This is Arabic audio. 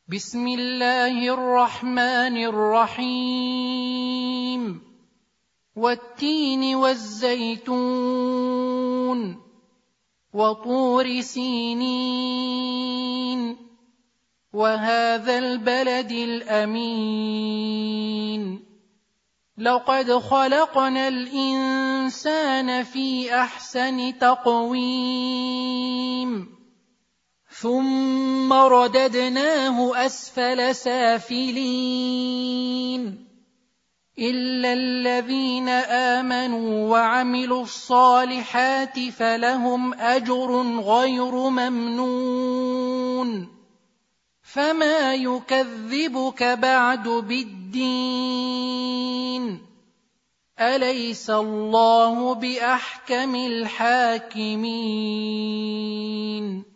بسم الله الرحمن الرحيم والتين والزيتون وطور سينين وهذا البلد الأمين لقد خلقنا الإنسان في أحسن تقويم ثم رددناه أسفل سافلين إلا الذين آمنوا وعملوا الصالحات فلهم أجر غير ممنون فما يكذبك بعد بالدين أليس الله بأحكم الحاكمين